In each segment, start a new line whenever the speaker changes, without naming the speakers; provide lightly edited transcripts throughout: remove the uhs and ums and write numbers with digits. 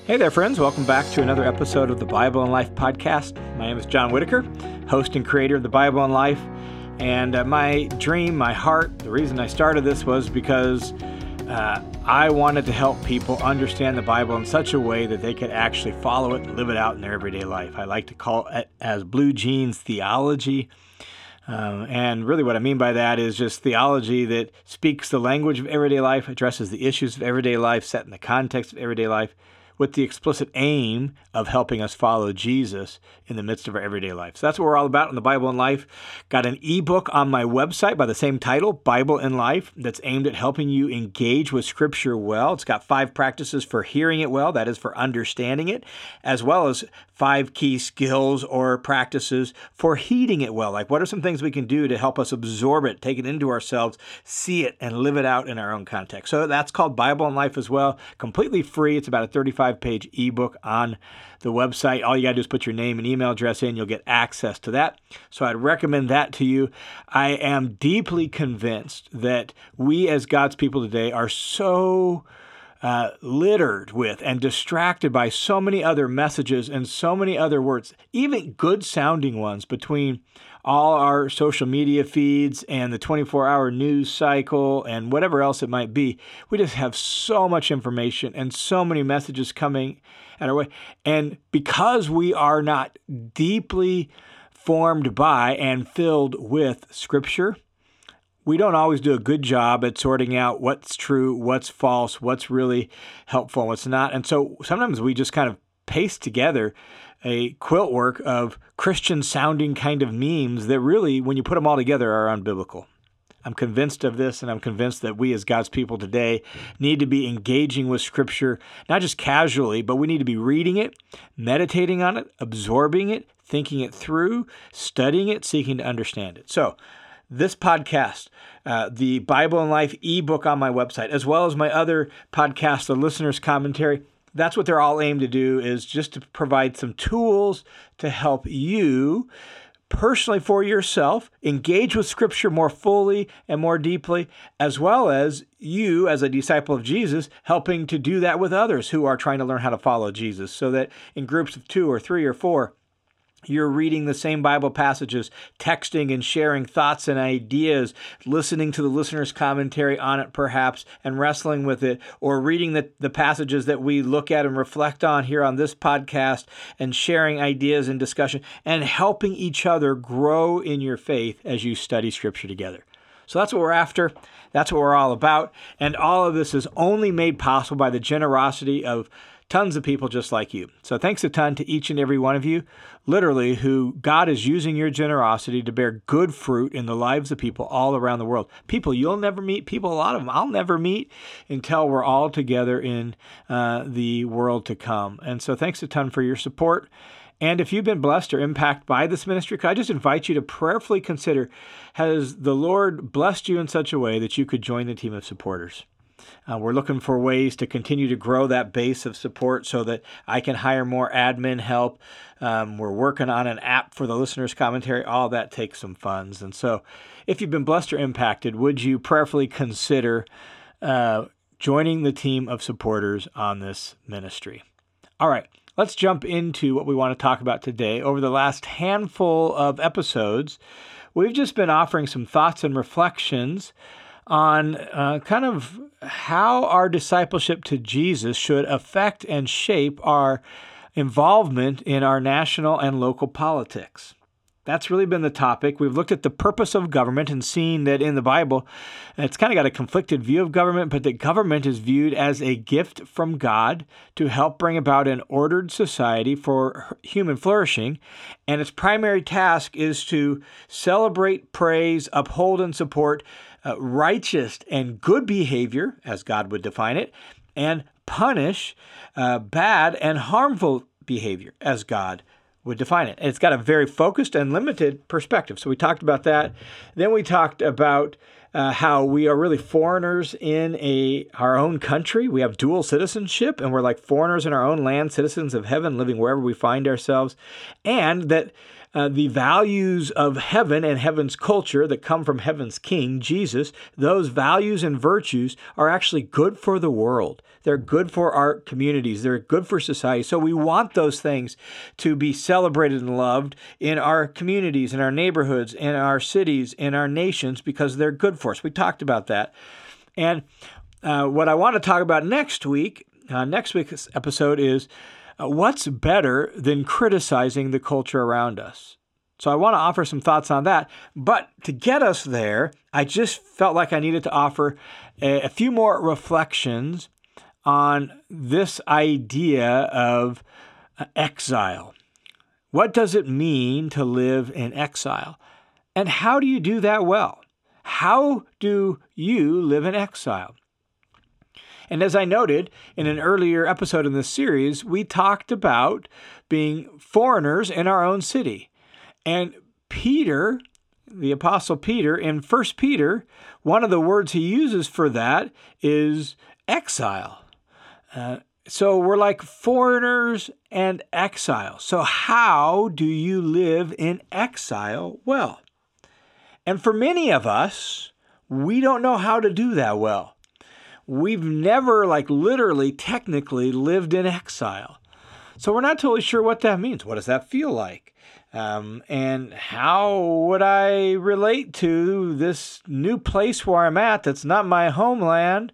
Hey there, friends. Welcome back to another episode of the Bible and Life podcast. My name is John Whitaker, host and creator of the Bible and Life. And my dream, my heart, the reason I started this was because I wanted to help people understand the Bible in such a way that they could actually follow it and live it out in their everyday life. I like to call it as blue jeans theology. And really what I mean by that is just theology that speaks the language of everyday life, addresses the issues of everyday life, set in the context of everyday life, with the explicit aim of helping us follow Jesus in the midst of our everyday life. So that's what we're all about in the Bible and Life. Got an ebook on my website by the same title, Bible and Life, that's aimed at helping you engage with Scripture well. It's got 5 practices for hearing it well, that is for understanding it, as well as 5 key skills or practices for heeding it well. Like what are some things we can do to help us absorb it, take it into ourselves, see it, and live it out in our own context. So that's called Bible and Life as well, completely free. It's about a 35-page ebook on the website. All you got to do is put your name and email address in. You'll get access to that. So I'd recommend that to you. I am deeply convinced that we as God's people today are so littered with and distracted by so many other messages and so many other words, even good sounding ones, between all our social media feeds and the 24-hour news cycle and whatever else it might be. We just have so much information and so many messages coming at our way. And because we are not deeply formed by and filled with Scripture, we don't always do a good job at sorting out what's true, what's false, what's really helpful, what's not. And so sometimes we just kind of paste together a quilt work of Christian-sounding kind of memes that really, when you put them all together, are unbiblical. I'm convinced of this, and I'm convinced that we as God's people today need to be engaging with Scripture, not just casually, but we need to be reading it, meditating on it, absorbing it, thinking it through, studying it, seeking to understand it. So, this podcast, the Bible and Life ebook on my website, as well as my other podcast, the Listener's Commentary, that's what they're all aimed to do, is just to provide some tools to help you personally for yourself engage with Scripture more fully and more deeply, as well as you as a disciple of Jesus helping to do that with others who are trying to learn how to follow Jesus, so that in groups of 2 or 3 or 4, you're reading the same Bible passages, texting and sharing thoughts and ideas, listening to the listener's commentary on it perhaps, and wrestling with it, or reading the passages that we look at and reflect on here on this podcast, and sharing ideas and discussion, and helping each other grow in your faith as you study Scripture together. So that's what we're after. That's what we're all about. And all of this is only made possible by the generosity of tons of people just like you. So thanks a ton to each and every one of you, literally, who God is using your generosity to bear good fruit in the lives of people all around the world. People you'll never meet, people, a lot of them I'll never meet until we're all together in the world to come. And so thanks a ton for your support. And if you've been blessed or impacted by this ministry, I just invite you to prayerfully consider, has the Lord blessed you in such a way that you could join the team of supporters? We're looking for ways to continue to grow that base of support so that I can hire more admin help. We're working on an app for the listener's commentary. All that takes some funds. And so if you've been blessed or impacted, would you prayerfully consider joining the team of supporters on this ministry? All right, let's jump into what we want to talk about today. Over the last handful of episodes, we've just been offering some thoughts and reflections on kind of how our discipleship to Jesus should affect and shape our involvement in our national and local politics. That's really been the topic. We've looked at the purpose of government and seen that in the Bible, it's kind of got a conflicted view of government, but that government is viewed as a gift from God to help bring about an ordered society for human flourishing. And its primary task is to celebrate, praise, uphold, and support righteous and good behavior, as God would define it, and punish bad and harmful behavior, as God would define it. And it's got a very focused and limited perspective. So we talked about that. Then we talked about how we are really foreigners in our own country. We have dual citizenship, and we're like foreigners in our own land, citizens of heaven, living wherever we find ourselves. And that the values of heaven and heaven's culture that come from heaven's King, Jesus, those values and virtues are actually good for the world. They're good for our communities. They're good for society. So we want those things to be celebrated and loved in our communities, in our neighborhoods, in our cities, in our nations, because they're good for us. We talked about that. And what I want to talk about next week's episode is what's better than criticizing the culture around us? So I want to offer some thoughts on that. But to get us there, I just felt like I needed to offer a few more reflections on this idea of exile. What does it mean to live in exile? And how do you do that well? How do you live in exile? And as I noted in an earlier episode in this series, we talked about being foreigners in our own city. And Peter, the Apostle Peter, in 1 Peter, one of the words he uses for that is exile. So we're like foreigners and exiles. So how do you live in exile well? And for many of us, we don't know how to do that well. We've never literally, technically lived in exile. So we're not totally sure what that means. What does that feel like? And how would I relate to this new place where I'm at that's not my homeland?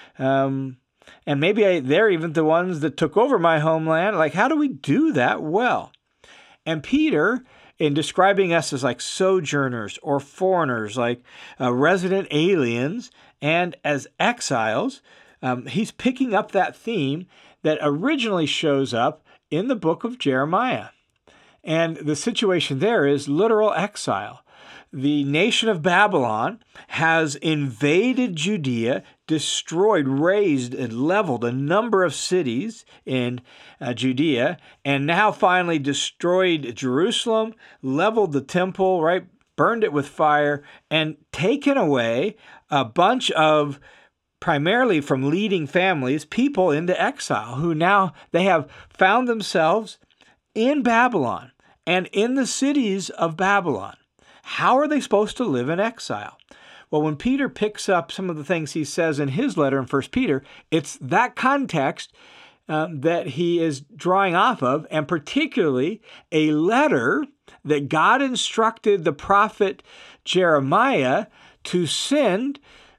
And maybe they're even the ones that took over my homeland. How do we do that well? And Peter, in describing us as sojourners or foreigners, resident aliens and as exiles, he's picking up that theme that originally shows up in the book of Jeremiah. And the situation there is literal exile. The nation of Babylon has invaded Judea, destroyed, razed, and leveled a number of cities in Judea, and now finally destroyed Jerusalem, leveled the temple, right? Burned it with fire, and taken away a bunch of, primarily from leading families, people into exile who now they have found themselves in Babylon and in the cities of Babylon. How are they supposed to live in exile? Well, when Peter picks up some of the things he says in his letter in 1 Peter, it's that context that he is drawing off of, and particularly a letter that God instructed the prophet Jeremiah to send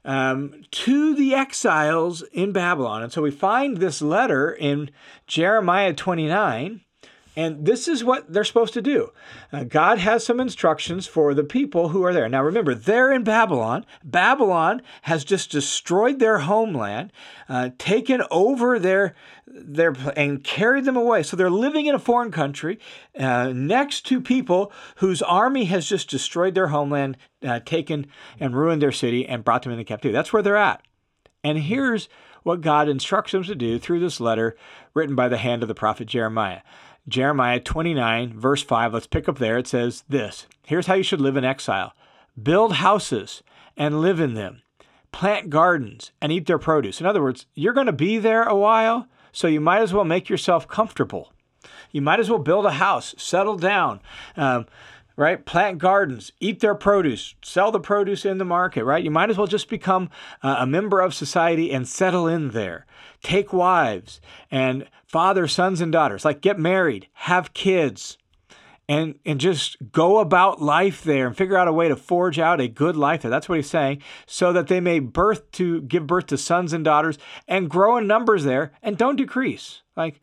to the exiles in Babylon. And so we find this letter in Jeremiah 29. And this is what they're supposed to do. God has some instructions for the people who are there. Now remember, they're in Babylon. Babylon has just destroyed their homeland, taken over their and carried them away. So they're living in a foreign country next to people whose army has just destroyed their homeland, taken and ruined their city and brought them into captivity. That's where they're at. And here's what God instructs them to do through this letter written by the hand of the prophet Jeremiah. Jeremiah 29, verse 5, let's pick up there. It says this: here's how you should live in exile. Build houses and live in them. Plant gardens and eat their produce. In other words, you're going to be there a while, so you might as well make yourself comfortable. You might as well build a house, settle down, right? Plant gardens, eat their produce, sell the produce in the market, right? You might as well just become a member of society and settle in there. Take wives and father sons and daughters, get married, have kids, and just go about life there and figure out a way to forge out a good life there. That's what he's saying, so that they may give birth to sons and daughters and grow in numbers there and don't decrease.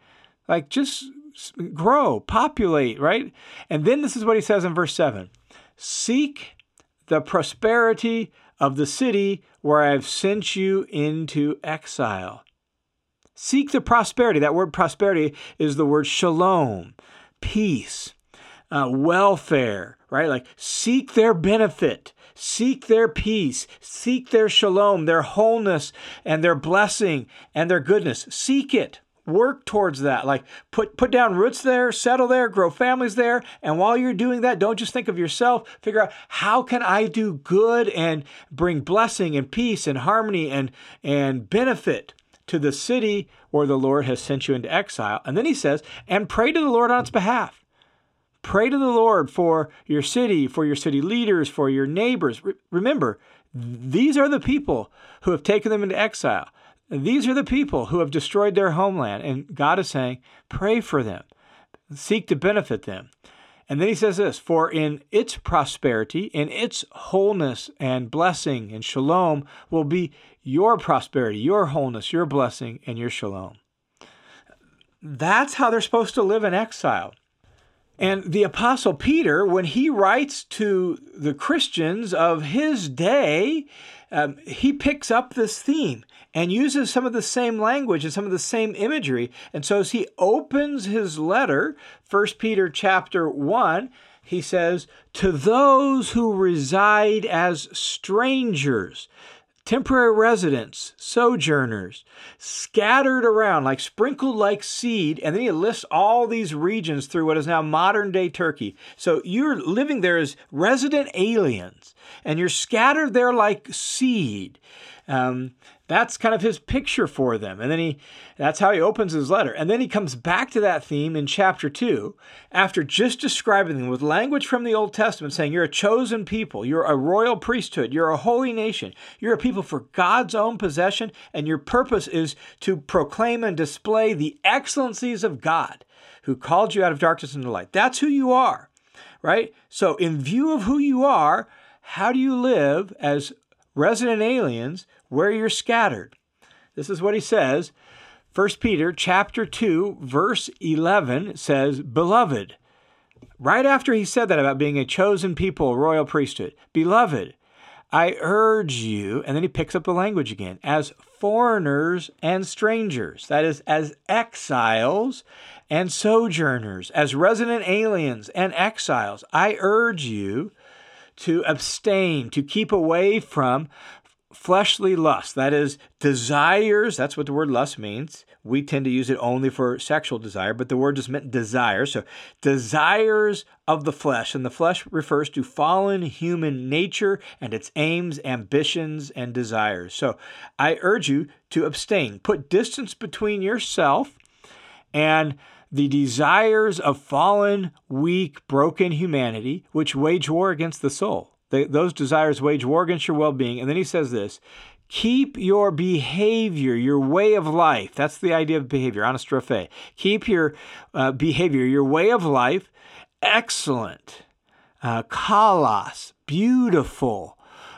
Just grow, populate, right? And then this is what he says in verse 7. Seek the prosperity of the city where I have sent you into exile. Seek the prosperity. That word prosperity is the word shalom, peace, welfare, right? Seek their benefit, seek their peace, seek their shalom, their wholeness, and their blessing, and their goodness. Seek it. Work towards that. Put down roots there, settle there, grow families there. And while you're doing that, don't just think of yourself. Figure out, how can I do good and bring blessing and peace and harmony and benefit to the city where the Lord has sent you into exile. And then he says, and pray to the Lord on its behalf. Pray to the Lord for your city leaders, for your neighbors. Remember, these are the people who have taken them into exile. These are the people who have destroyed their homeland. And God is saying, pray for them. Seek to benefit them. And then he says this, for in its prosperity, in its wholeness and blessing and shalom will be your prosperity, your wholeness, your blessing, and your shalom. That's how they're supposed to live in exile. And the Apostle Peter, when he writes to the Christians of his day, he picks up this theme and uses some of the same language and some of the same imagery. And so as he opens his letter, 1 Peter chapter 1, he says, to those who reside as strangers, temporary residents, sojourners, scattered around, like sprinkled like seed. And then he lists all these regions through what is now modern day Turkey. So you're living there as resident aliens, and you're scattered there like seed. That's kind of his picture for them. And then that's how he opens his letter. And then he comes back to that theme in chapter 2, after just describing them with language from the Old Testament, saying you're a chosen people, you're a royal priesthood, you're a holy nation, you're a people for God's own possession, and your purpose is to proclaim and display the excellencies of God who called you out of darkness into light. That's who you are, right? So in view of who you are, how do you live as resident aliens where you're scattered? This is what he says. 1 Peter chapter 2, verse 11 says, Beloved, right after he said that about being a chosen people, a royal priesthood, Beloved, I urge you, and then he picks up the language again, as foreigners and strangers, that is, as exiles and sojourners, as resident aliens and exiles, I urge you to abstain, to keep away from fleshly lust, that is, desires. That's what the word lust means. We tend to use it only for sexual desire, but the word just meant desire. So desires of the flesh, and the flesh refers to fallen human nature and its aims, ambitions, and desires. So I urge you to abstain. Put distance between yourself and the desires of fallen, weak, broken humanity, which wage war against the soul. Those desires wage war against your well-being. And then he says this, keep your behavior, your way of life. That's the idea of behavior, anastrophe. Keep your behavior, your way of life, excellent, kalos, beautiful,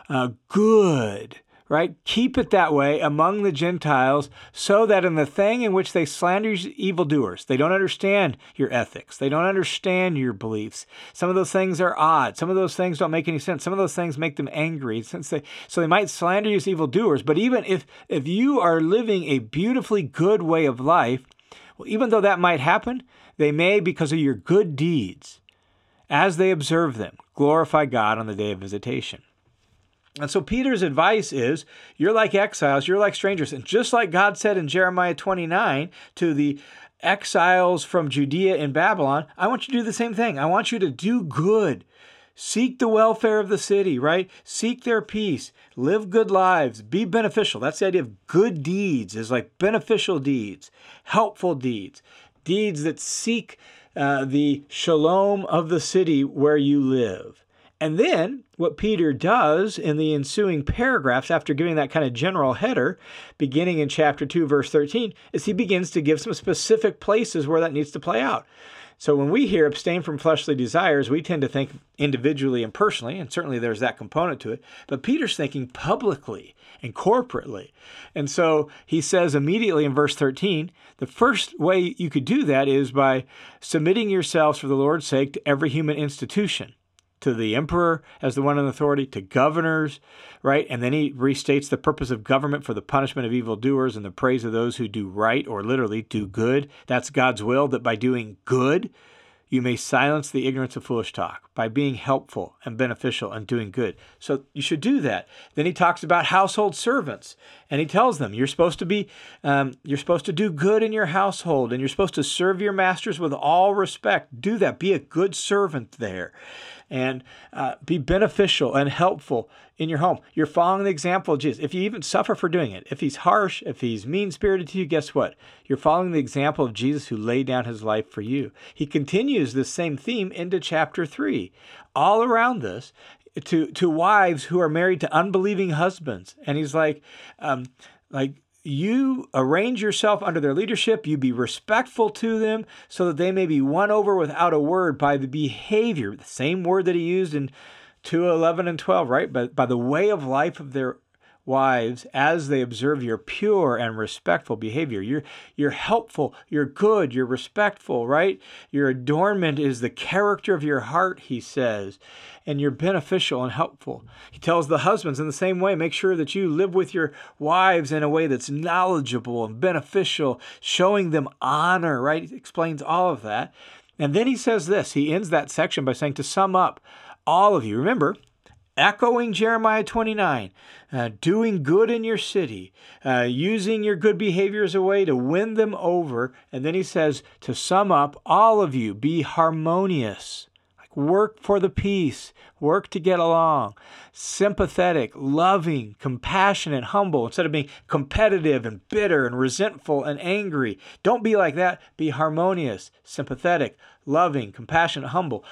good, right? Keep it that way among the Gentiles, so that in the thing in which they slander evildoers, they don't understand your ethics. They don't understand your beliefs. Some of those things are odd. Some of those things don't make any sense. Some of those things make them angry. So they might slander you as evildoers. But even if you are living a beautifully good way of life, well, even though that might happen, they may, because of your good deeds, as they observe them, glorify God on the day of visitation. And so Peter's advice is, you're like exiles, you're like strangers. And just like God said in Jeremiah 29 to the exiles from Judea and Babylon, I want you to do the same thing. I want you to do good. Seek the welfare of the city, right? Seek their peace. Live good lives. Be beneficial. That's the idea of good deeds, is like beneficial deeds, helpful deeds, deeds that seek the shalom of the city where you live. And then what Peter does in the ensuing paragraphs, after giving that kind of general header, beginning in chapter 2, verse 13, is he begins to give some specific places where that needs to play out. So when we hear abstain from fleshly desires, we tend to think individually and personally, and certainly there's that component to it. But Peter's thinking publicly and corporately. And so he says immediately in verse 13, the first way you could do that is by submitting yourselves for the Lord's sake to every human institution, to the emperor as the one in authority, to governors, right? And then he restates the purpose of government for the punishment of evildoers and the praise of those who do right, or literally do good. That's God's will, that by doing good, you may silence the ignorance of foolish talk, by being helpful and beneficial and doing good. So you should do that. Then he talks about household servants, and he tells them you're supposed to do good in your household, and you're supposed to serve your masters with all respect. Do that. Be a good servant there. and be beneficial and helpful in your home. You're following the example of Jesus. If you even suffer for doing it, if he's harsh, if he's mean-spirited to you, guess what? You're following the example of Jesus who laid down his life for you. He continues this same theme into chapter 3. All around this, to wives who are married to unbelieving husbands. And he's like, you arrange yourself under their leadership, you be respectful to them so that they may be won over without a word by the behavior, the same word that he used in 2:11 and 12, right? But by the way of life of their wives as they observe your pure and respectful behavior. You're helpful, you're good, you're respectful, right? Your adornment is the character of your heart, he says, and you're beneficial and helpful. He tells the husbands in the same way, make sure that you live with your wives in a way that's knowledgeable and beneficial, showing them honor, right? He explains all of that. And then he says this, he ends that section by saying, to sum up, all of you, remember, echoing Jeremiah 29, doing good in your city, using your good behavior as a way to win them over. And then he says, to sum up, all of you, be harmonious. Like work for the peace, work to get along, sympathetic, loving, compassionate, humble, instead of being competitive and bitter and resentful and angry. Don't be like that. Be harmonious, sympathetic, loving, compassionate, humble.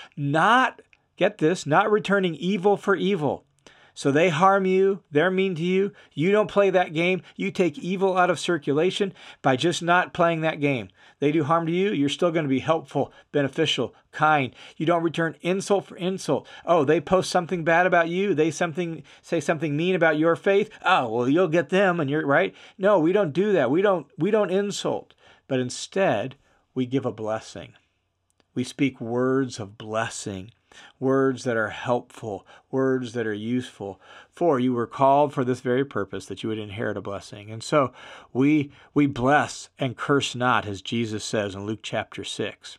Get this, not returning evil for evil. So they harm you, they're mean to you, you don't play that game, you take evil out of circulation by just not playing that game. They do harm to you, you're still going to be helpful, beneficial, kind. You don't return insult for insult. Oh, they post something bad about you, say something mean about your faith. Oh, well, you'll get them and you're right. No, we don't do that. We don't insult, but instead we give a blessing. We speak words of blessing. Words that are helpful, words that are useful. For you were called for this very purpose, that you would inherit a blessing. And so we bless and curse not, as Jesus says in Luke chapter 6.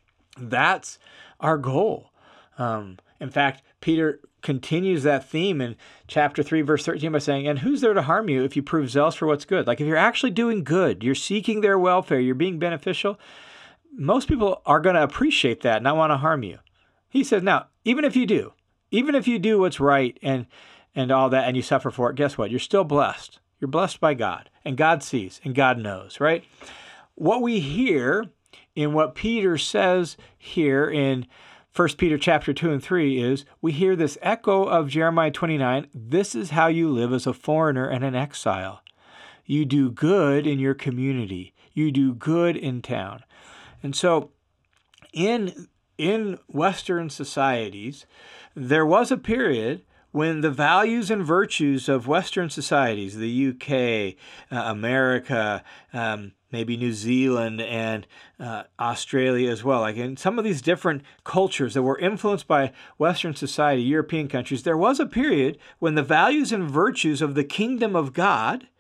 That's our goal. In fact, Peter continues that theme in chapter 3, verse 13 by saying, and who's there to harm you if you prove zealous for what's good? Like if you're actually doing good, you're seeking their welfare, you're being beneficial, most people are going to appreciate that and not want to harm you. He says, now, even if you do what's right and all that, and you suffer for it, guess what? You're still blessed. You're blessed by God, and God sees, and God knows, right? What we hear in what Peter says here in 1 Peter chapter 2 and 3 is, we hear this echo of Jeremiah 29, this is how you live as a foreigner and an exile. You do good in your community. You do good in town. And so, in Western societies, there was a period when the values and virtues of Western societies, the UK, America, maybe New Zealand and Australia as well, like in some of these different cultures that were influenced by Western society, European countries, there was a period when the values and virtues of the kingdom of God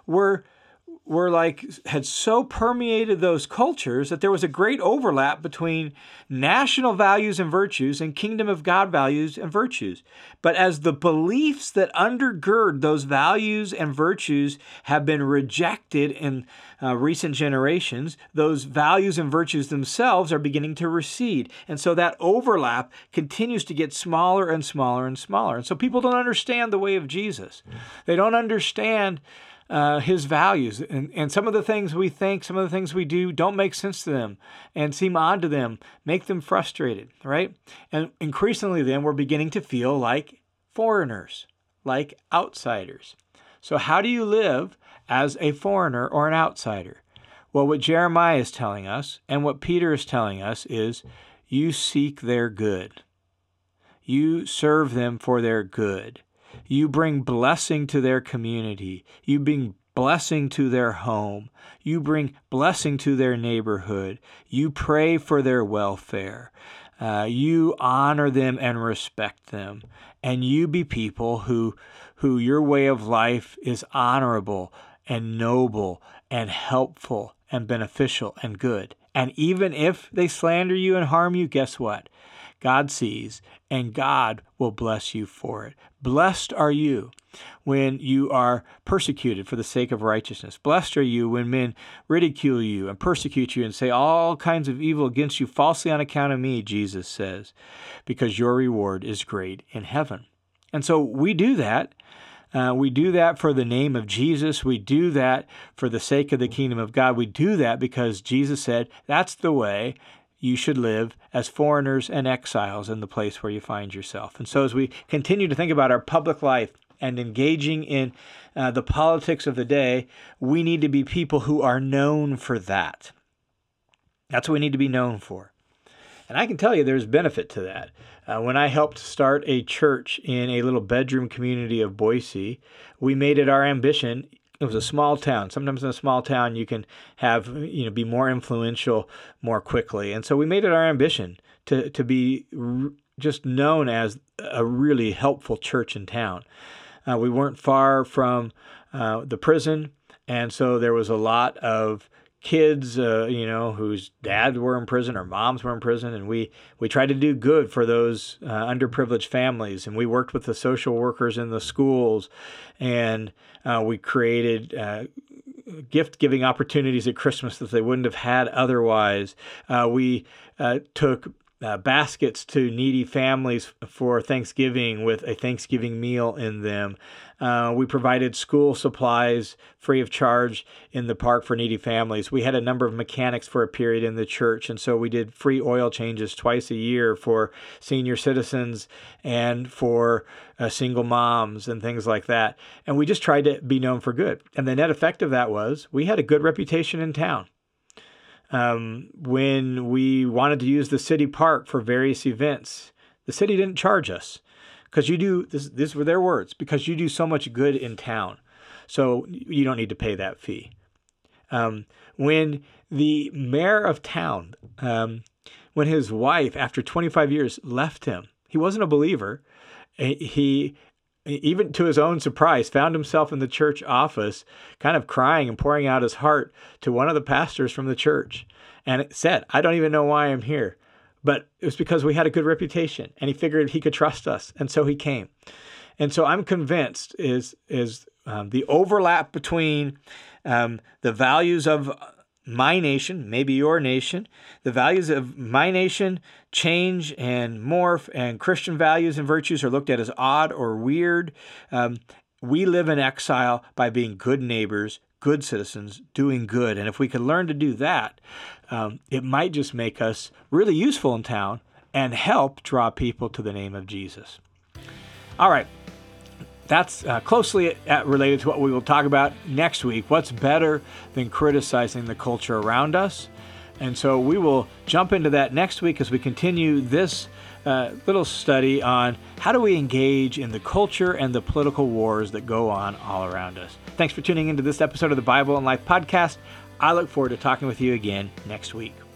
had so permeated those cultures that there was a great overlap between national values and virtues and kingdom of God values and virtues. But as the beliefs that undergird those values and virtues have been rejected in recent generations, those values and virtues themselves are beginning to recede. And so that overlap continues to get smaller and smaller and smaller. And so people don't understand the way of Jesus. They don't understand his values. And some of the things we think, some of the things we do don't make sense to them and seem odd to them, make them frustrated, right? And increasingly then we're beginning to feel like foreigners, like outsiders. So how do you live as a foreigner or an outsider? Well, what Jeremiah is telling us and what Peter is telling us is you seek their good. You serve them for their good. You bring blessing to their community. You bring blessing to their home. You bring blessing to their neighborhood. You pray for their welfare. You honor them and respect them. And you be people who your way of life is honorable and noble and helpful and beneficial and good. And even if they slander you and harm you, guess what? God sees, and God will bless you for it. Blessed are you when you are persecuted for the sake of righteousness. Blessed are you when men ridicule you and persecute you and say all kinds of evil against you falsely on account of me, Jesus says, because your reward is great in heaven. And so we do that. We do that for the name of Jesus. We do that for the sake of the kingdom of God. We do that because Jesus said that's the way you should live as foreigners and exiles in the place where you find yourself. And so as we continue to think about our public life and engaging in the politics of the day, we need to be people who are known for that. That's what we need to be known for. And I can tell you there's benefit to that. When I helped start a church in a little bedroom community of Boise, we made it our ambition. It was a small town. Sometimes in a small town you can have, be more influential more quickly. And so we made it our ambition to be just known as a really helpful church in town. We weren't far from the prison, and so there was a lot of kids, whose dads were in prison or moms were in prison, and we tried to do good for those underprivileged families, and we worked with the social workers in the schools, and we created gift-giving opportunities at Christmas that they wouldn't have had otherwise. We took baskets to needy families for Thanksgiving with a Thanksgiving meal in them. We provided school supplies free of charge in the park for needy families. We had a number of mechanics for a period in the church, and so we did free oil changes twice a year for senior citizens and for single moms and things like that. And we just tried to be known for good. And the net effect of that was we had a good reputation in town. When we wanted to use the city park for various events, the city didn't charge us because you do, these were their words, because you do so much good in town. So you don't need to pay that fee. When the mayor of town, when his wife, after 25 years, left him, he wasn't a believer. He, even to his own surprise, found himself in the church office kind of crying and pouring out his heart to one of the pastors from the church. And it said, I don't even know why I'm here. But it was because we had a good reputation, and he figured he could trust us. And so he came. And so I'm convinced is the overlap between the values of my nation, maybe your nation, the values of my nation change and morph, and Christian values and virtues are looked at as odd or weird. We live in exile by being good neighbors, good citizens, doing good. And if we could learn to do that, it might just make us really useful in town and help draw people to the name of Jesus. All right. That's closely related to what we will talk about next week. What's better than criticizing the culture around us? And so we will jump into that next week as we continue this little study on how do we engage in the culture and the political wars that go on all around us. Thanks for tuning into this episode of the Bible and Life podcast. I look forward to talking with you again next week.